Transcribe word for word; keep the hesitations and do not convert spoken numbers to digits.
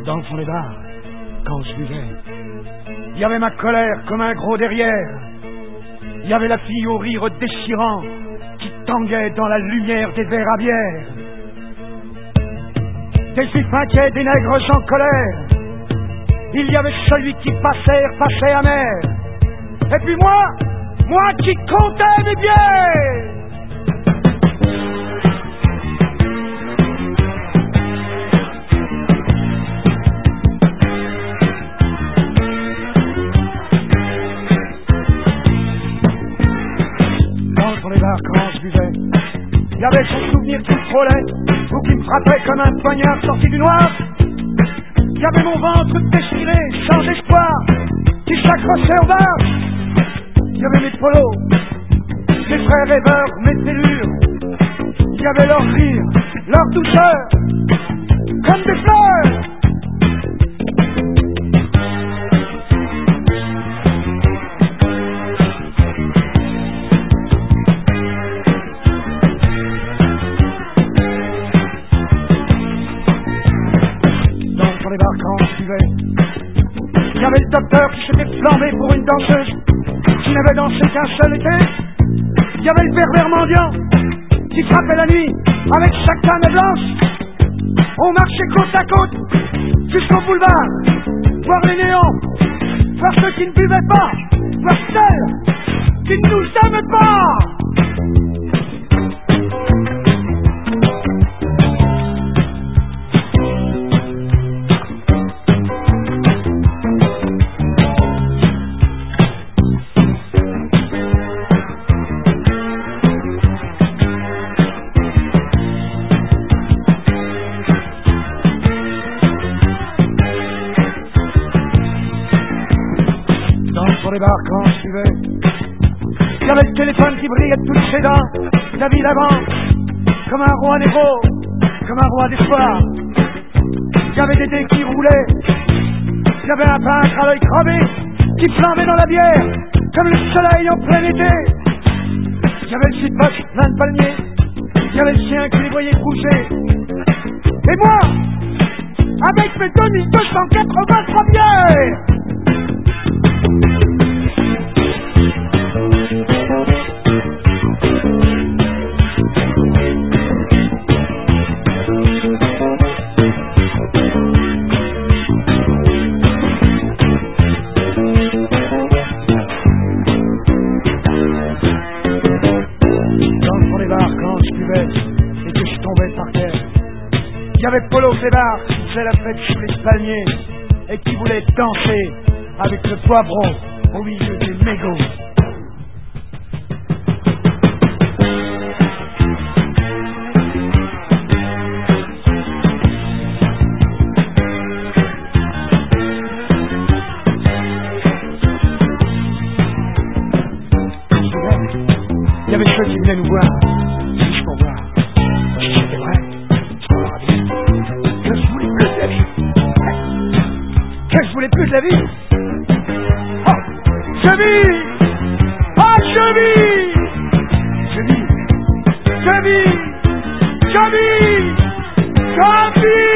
Dans le fond des bars, quand je buvais, il y avait ma colère comme un gros derrière. Il y avait la fille au rire déchirant qui tanguait dans la lumière des verres à bière. Des juifs inquiets, des nègres en colère. Il y avait celui qui passait, passait amer. Et puis moi, moi qui comptais mes bières. Dans les bars quand je buvais, il y avait son souvenir qui me frôlait, ou qui me frappait comme un poignard sorti du noir. Il y avait mon ventre déchiré, sans espoir, qui s'accrochait au bar. Il y avait mes polos, mes frères rêveurs, mes fêlures. Il y avait leur rire, leur douceur, comme des fleurs. Dans les bars quand je buvais, il y avait le docteur qui s'était flambé pour une danseuse qui n'avait dansé qu'un seul été. Il y avait le pervers mendiant qui frappait la nuit avec sa canne blanche. On marchait côte à côte jusqu'au boulevard, voir les néons, voir ceux qui ne buvaient pas, voir celles qui ne nous aimaient pas. Dans les bars quand je buvais, il y avait le téléphone qui brillait de toutes ses dents, la vie d'avant, comme un roi négro, comme un roi d'espoir. Il y avait des dés qui roulaient, il y avait un peintre à l'œil crevé qui flambait dans la bière, comme le soleil en plein été. Il y avait le site-poche plein de palmiers, il y avait le chien qui les voyait bouger. Et moi, avec mes deux mille deux cent quatre-vingt-trois bières. Dans les bars quand je buvais et que je tombais par terre, il y avait Polo Fédard qui faisait la fête sur les palmiers et qui voulait danser avec le poivron au milieu des mégots. Il y avait ceux qui venaient nous voir, juste pour voir si c'était vrai, ce qu'on leur a dit, que je voulais plus de la vie, que je voulais plus de la vie. Oh, je vis, oh, je vis, je vis, je vis, je vis, je vis.